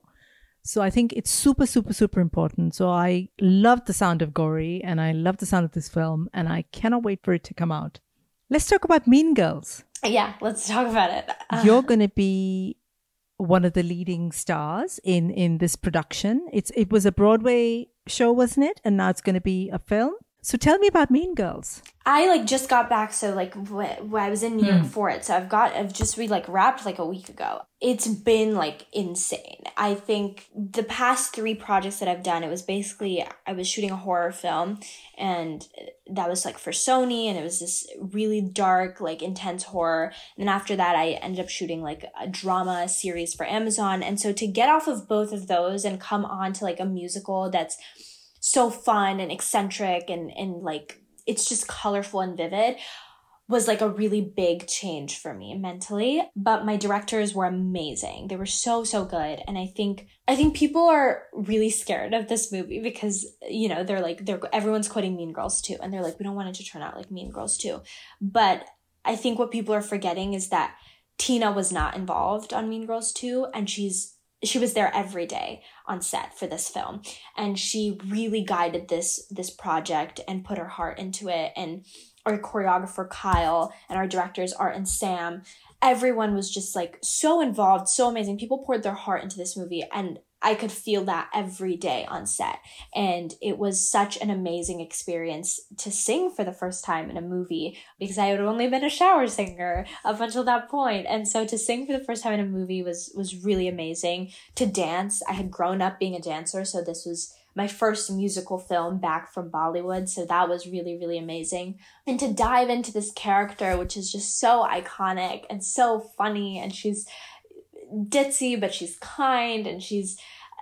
So I think it's super, super, super important. So I love the sound of Gauri and I love the sound of this film and I cannot wait for it to come out. Let's talk about Mean Girls. Yeah, let's talk about it. You're going to be one of the leading stars in this production. It was a Broadway show, wasn't it? And now it's going to be a film. So tell me about Mean Girls. I just got back, so when I was in New York for it, so I've just wrapped a week ago. It's been insane. I think the past 3 projects that I've done, it was basically I was shooting a horror film, and that was for Sony, and it was this really dark, intense horror. And then after that, I ended up shooting a drama series for Amazon, and so to get off of both of those and come on to a musical that's so fun and eccentric and it's just colorful and vivid was a really big change for me mentally. But my directors were amazing. They were so, so good. And I think people are really scared of this movie because, they're everyone's quoting Mean Girls 2. And they're we don't want it to turn out like Mean Girls 2. But I think what people are forgetting is that Tina was not involved on Mean Girls 2. And she was there every day on set for this film. And she really guided this project and put her heart into it. And our choreographer, Kyle, and our directors, Art and Sam, everyone was just so involved, so amazing. People poured their heart into this movie. And I could feel that every day on set. And it was such an amazing experience to sing for the first time in a movie because I had only been a shower singer up until that point. And so to sing for the first time in a movie was really amazing. To dance, I had grown up being a dancer, so this was my first musical film back from Bollywood. So that was really, really amazing. And to dive into this character, which is just so iconic and so funny, and she's ditzy, but she's kind, and she's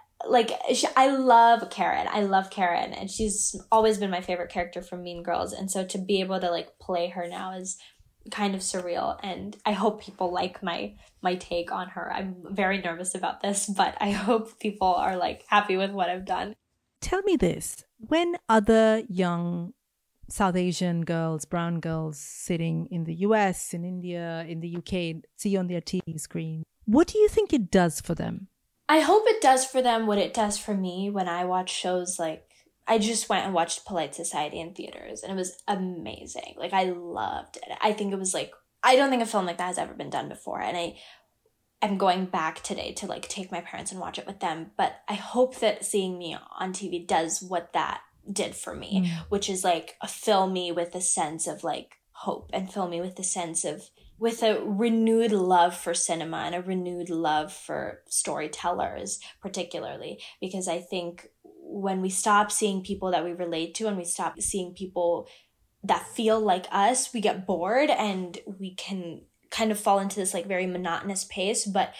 I love Karen. And she's always been my favorite character from Mean Girls. And so to be able to play her now is kind of surreal. And I hope people like my take on her. I'm very nervous about this, but I hope people are happy with what I've done. Tell me this. When other young South Asian girls, brown girls sitting in the US, in India, in the UK, see on their TV screen, what do you think it does for them? I hope it does for them what it does for me when I watch shows I just went and watched Polite Society in theaters, and it was amazing. I loved it. I think it was I don't think a film like that has ever been done before, and I'm going back today to take my parents and watch it with them. But I hope that seeing me on TV does what that did for me, which is fill me with a sense of hope, and fill me with a sense of with a renewed love for cinema and a renewed love for storytellers, particularly, because I think when we stop seeing people that we relate to and we stop seeing people that feel like us, we get bored and we can kind of fall into this very monotonous pace. But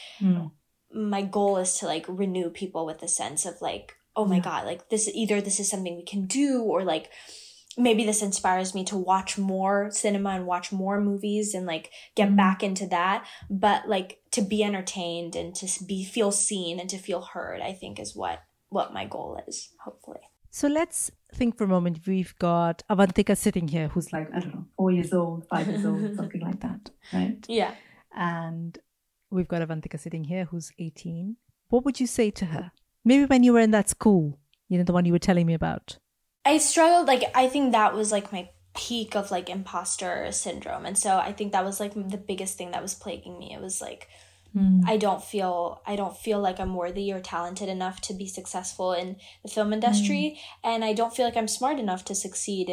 my goal is to renew people with a sense of oh my God, this is something we can do, or maybe this inspires me to watch more cinema and watch more movies and get back into that. But to be entertained and to feel seen and to feel heard, I think is what my goal is, hopefully. So let's think for a moment. We've got Avantika sitting here who's I don't know, 4 years old, 5 years old, something like that, right? Yeah. And we've got Avantika sitting here who's 18. What would you say to her? Maybe when you were in that school, the one you were telling me about. I struggled, I think that was my peak of imposter syndrome. And so I think that was the biggest thing that was plaguing me. It was I don't feel like I'm worthy or talented enough to be successful in the film industry. And I don't feel like I'm smart enough to succeed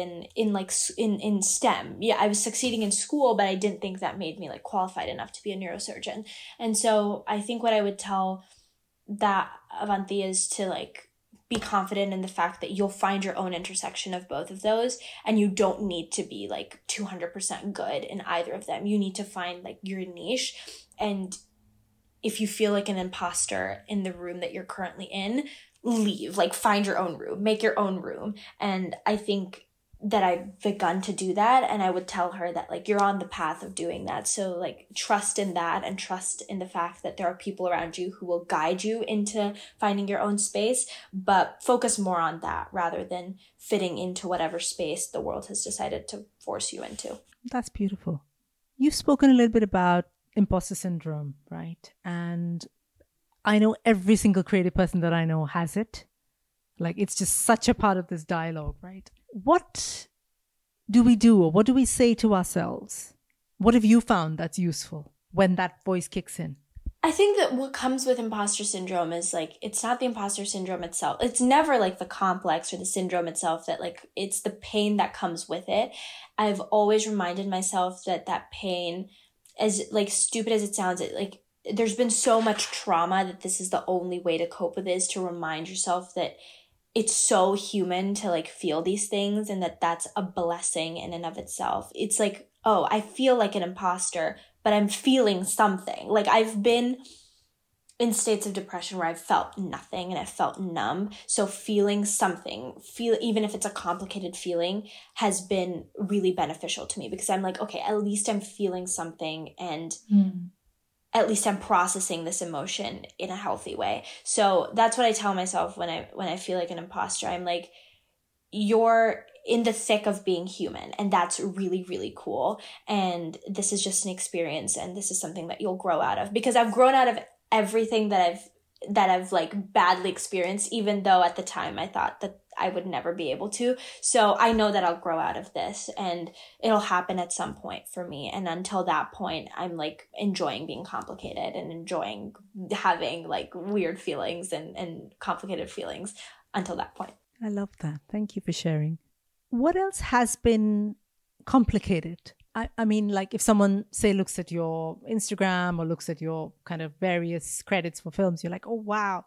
in STEM. Yeah, I was succeeding in school, but I didn't think that made me qualified enough to be a neurosurgeon. And so I think what I would tell that Avanti is to be confident in the fact that you'll find your own intersection of both of those, and you don't need to be 200% good in either of them. You need to find your niche, and if you feel like an imposter in the room that you're currently in, leave, like find your own room, make your own room. And I think that I've begun to do that, and I would tell her that like you're on the path of doing that. So like trust in that, and trust in the fact that there are people around you who will guide you into finding your own space, but focus more on that rather than fitting into whatever space the world has decided to force you into. That's beautiful. You've spoken a little bit about imposter syndrome, right? And I know every single creative person that I know has it. Like, it's just such a part of this dialogue, right? What do we do, or what do we say to ourselves? What have you found that's useful when that voice kicks in? I think that what comes with imposter syndrome is like, it's not the imposter syndrome itself. It's never like the complex or the syndrome itself, that like, it's the pain that comes with it. I've always reminded myself that that pain, as like stupid as it sounds, it like, there's been so much trauma that this is the only way to cope with it, is to remind yourself that it's so human to like feel these things, and that that's a blessing in and of itself. It's like, oh, I feel like an imposter, but I'm feeling something. Like, I've been in states of depression where I've felt nothing and I felt numb. So feeling something, even if it's a complicated feeling, has been really beneficial to me, because I'm like, okay, at least I'm feeling something, and at least I'm processing this emotion in a healthy way. So that's what I tell myself when I feel like an imposter. I'm like, you're in the thick of being human, and that's really, really cool. And this is just an experience, and this is something that you'll grow out of, because I've grown out of everything that I've like badly experienced, even though at the time I thought that I would never be able to. So I know that I'll grow out of this, and it'll happen at some point for me. And until that point, I'm like enjoying being complicated and enjoying having like weird feelings and complicated feelings until that point. I love that. Thank you for sharing. What else has been complicated? I mean, like if someone, say, looks at your Instagram or looks at your kind of various credits for films, you're like, oh, wow,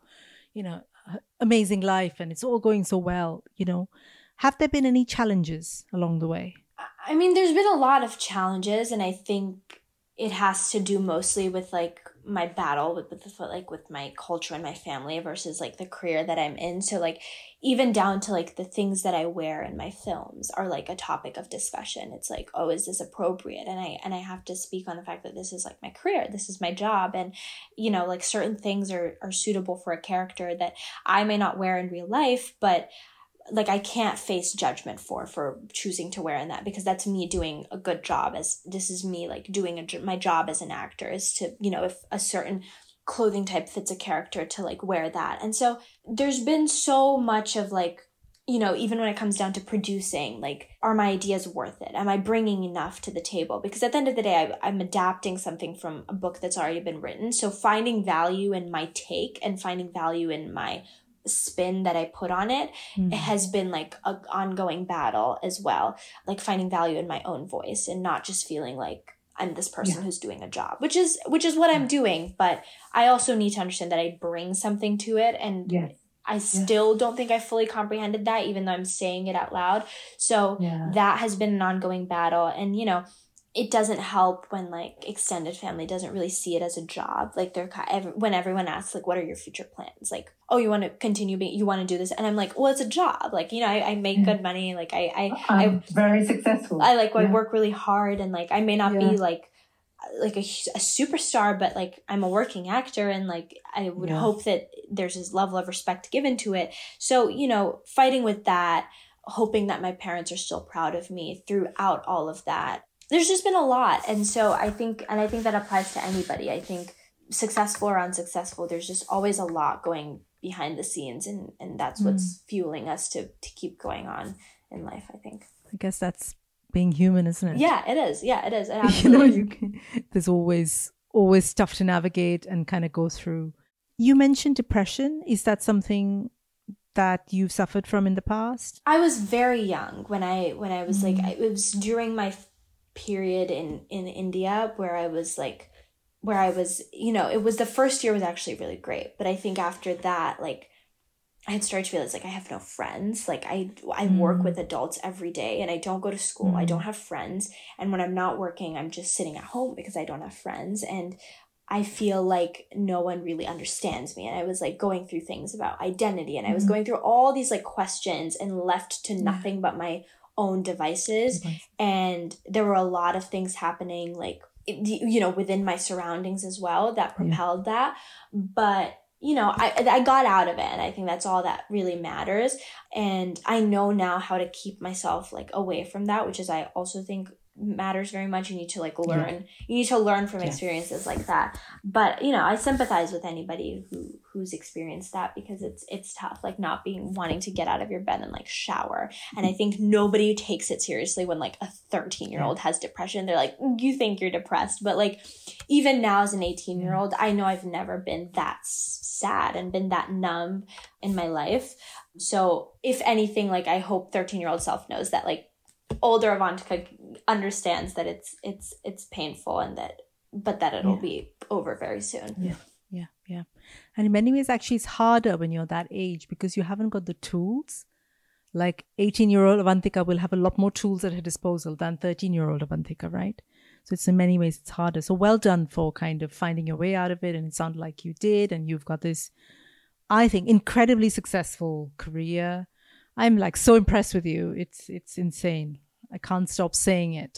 amazing life, and it's all going so well, Have there been any challenges along the way? I mean, there's been a lot of challenges, and I think it has to do mostly with like my battle with my culture and my family versus like the career that I'm in. So like even down to like the things that I wear in my films are like a topic of discussion. It's like, oh, is this appropriate? And I have to speak on the fact that this is like my career, this is my job, and like certain things are suitable for a character that I may not wear in real life, but like I can't face judgment for choosing to wear in that, because that's me doing a good job. As this is me like doing my job as an actor, is to, if a certain clothing type fits a character, to like wear that. And so there's been so much of like, even when it comes down to producing, like, are my ideas worth it? Am I bringing enough to the table? Because at the end of the day, I'm adapting something from a book that's already been written. So finding value in my take and finding value in my spin that I put on it, it has been like an ongoing battle as well. Like finding value in my own voice and not just feeling like I'm this person who's doing a job, which is what I'm doing. But I also need to understand that I bring something to it. And I still don't think I fully comprehended that, even though I'm saying it out loud. So that has been an ongoing battle. And, it doesn't help when like extended family doesn't really see it as a job. Like when everyone asks like, what are your future plans? Like, oh, you want to continue you want to do this? And I'm like, well, it's a job. Like, I make good money. Like I'm very successful. I work really hard, and like, I may not be like a superstar, but like I'm a working actor, and like I would hope that there's this level of respect given to it. So, fighting with that, hoping that my parents are still proud of me throughout all of that. There's just been a lot. And so I think that applies to anybody. I think successful or unsuccessful, there's just always a lot going behind the scenes. And that's what's fueling us to keep going on in life, I think. I guess that's being human, isn't it? Yeah, it is. Yeah, it is. It absolutely. There's always stuff to navigate and kind of go through. You mentioned depression. Is that something that you've suffered from in the past? I was very young when I was like, it was during my period in India where I was, it was the first year was actually really great. But I think after that, like, I had started to realize like I have no friends. Like I work with adults every day, and I don't go to school. I don't have friends. And when I'm not working, I'm just sitting at home because I don't have friends. And I feel like no one really understands me. And I was like going through things about identity, and I was going through all these like questions and left to nothing but my own devices. And there were a lot of things happening, like, you know, within my surroundings as well that propelled that. But, you know, I got out of it, and I think that's all that really matters. And I know now how to keep myself like away from that, which is, I also think, matters very much. You need to like learn. You need to learn from experiences like that. But, you know, I sympathize with anybody who's experienced that, because it's tough, like not wanting to get out of your bed and like shower. And I think nobody takes it seriously when like a 13-year-old has depression. They're like, you think you're depressed. But like, even now as an 18-year-old, I know I've never been that sad and been that numb in my life. So if anything, like, I hope 13-year-old self knows that like older Avantika understands that it's painful, and that it'll be over very soon. Yeah. And in many ways, actually, it's harder when you're that age, because you haven't got the tools. Like 18-year-old Avantika will have a lot more tools at her disposal than 13-year-old Avantika, right? So it's in many ways, it's harder. So well done for kind of finding your way out of it. And it sounded like you did. And you've got this, I think, incredibly successful career. I'm like so impressed with you. It's insane. I can't stop saying it.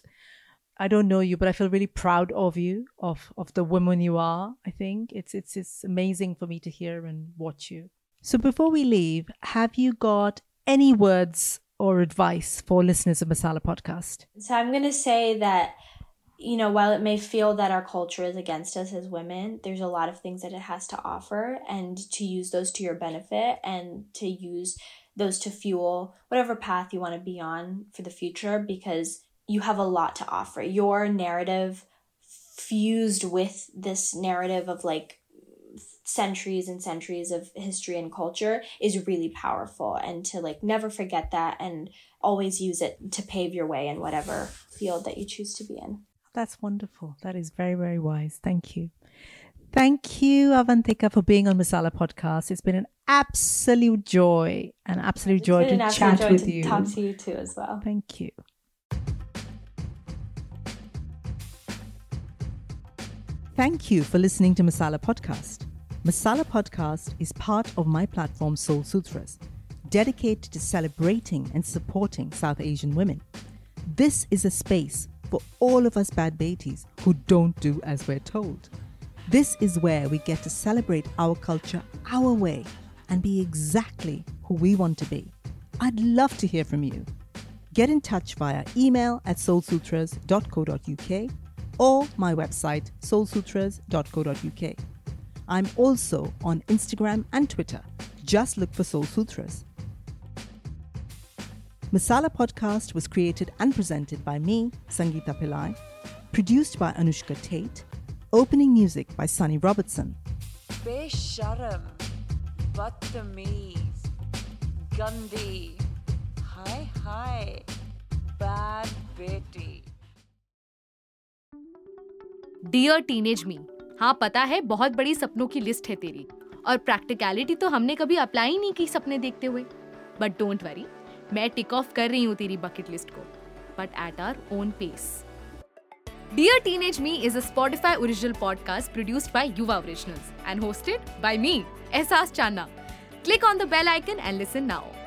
I don't know you, but I feel really proud of you, of the woman you are. I think it's amazing for me to hear and watch you. So before we leave, have you got any words or advice for listeners of Masala Podcast? So I'm going to say that, you know, while it may feel that our culture is against us as women, there's a lot of things that it has to offer, and to use those to your benefit, and to use those to fuel whatever path you want to be on for the future, because you have a lot to offer. Your narrative fused with this narrative of like centuries and centuries of history and culture is really powerful, and to like never forget that and always use it to pave your way in whatever field that you choose to be in. That's wonderful. That is very, very wise. Thank you. Thank you, Avantika, for being on Masala Podcast. It's been an absolute joy, to chat with you. Talk to you too as well. Thank you. Thank you for listening to Masala Podcast. Masala Podcast is part of my platform Soul Sutras, dedicated to celebrating and supporting South Asian women. This is a space for all of us bad betis who don't do as we're told. This is where we get to celebrate our culture our way and be exactly who we want to be. I'd love to hear from you. Get in touch via email at soulsutras.co.uk or my website soulsutras.co.uk. I'm also on Instagram and Twitter. Just look for Soul Sutras. Masala Podcast was created and presented by me, Sangeeta Pillai, produced by Anushka Tate, opening music by Sunny Robertson. Besharam, Badtameez, Gandhi, hi, bad beti. Dear teenage me, हाँ पता है बहुत बड़ी सपनों की list है तेरी, और प्रैक्टिकलिटी तो हमने कभी अप्लाई ही नहीं की सपने देखते हुए. बट डोंट वरी, मैं टिक ऑफ कर रही हूँ तेरी बकेट लिस्ट को, but at our own pace. Dear Teenage Me is a Spotify original podcast produced by Yuva Originals and hosted by me, Ehsaas Channa. Click on the bell icon and listen now.